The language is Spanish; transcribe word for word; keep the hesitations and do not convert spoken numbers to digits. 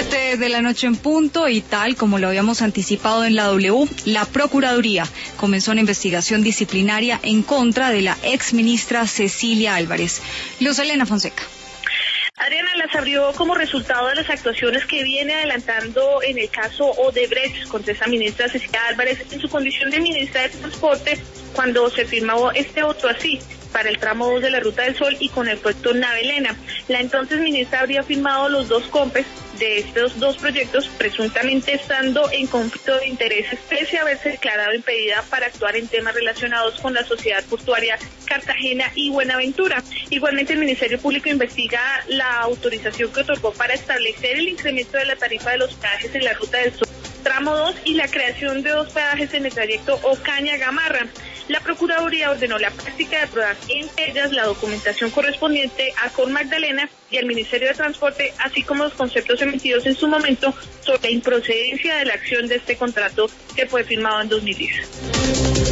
Siete de la noche en punto y tal como lo habíamos anticipado en la W, la Procuraduría comenzó una investigación disciplinaria en contra de la exministra Cecilia Álvarez. Luz Elena Fonseca. Adriana, las abrió como resultado de las actuaciones que viene adelantando en el caso Odebrecht contra esa ministra Cecilia Álvarez en su condición de ministra de Transporte cuando se firmó este otro así para el tramo dos de la Ruta del Sol y con el proyecto Navelena. La entonces ministra habría firmado los dos compes de estos dos proyectos, presuntamente estando en conflicto de intereses, pese a haberse declarado impedida para actuar en temas relacionados con la sociedad portuaria Cartagena y Buenaventura. Igualmente, el Ministerio Público investiga la autorización que otorgó para establecer el incremento de la tarifa de los peajes en la Ruta del Sol, tramo dos, y la creación de dos peajes en el trayecto Ocaña-Gamarra. La Procuraduría ordenó la práctica de pruebas, entre ellas la documentación correspondiente a Cor Magdalena y al Ministerio de Transporte, así como los conceptos emitidos en su momento sobre la improcedencia de la acción de este contrato que fue firmado en dos mil diez.